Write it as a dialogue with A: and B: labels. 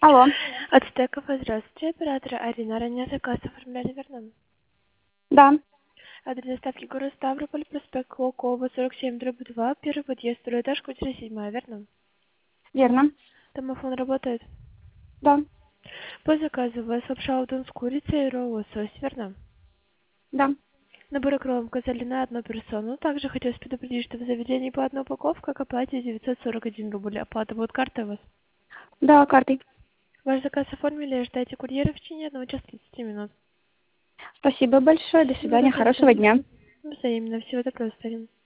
A: Алло.
B: От Стекова, здравствуйте, оператор Арина. Ранее заказ оформляли, верно?
A: Да,
B: Адрес доставки город Ставрополь, проспект Клокова, 47/2, первый подъезд, второй этаж, квартира 7, верно?
A: верно.
B: Домофон работает.
A: Да,
B: По заказу у вас лапша удон с курицей и ролл лосось, верно?
A: да.
B: Набор икром указали на одну персону. Также хотелось предупредить, что в заведении по одной упаковке к оплате 941 рубль. Оплата будет картой у вас.
A: Да, картой.
B: Ваш заказ оформили, ожидайте курьера в течение 1 часа 30 минут.
A: Спасибо большое. До
B: До
A: свидания. Хорошего
B: свидания.
A: дня.
B: Взаимно. Всего доброго, Старин.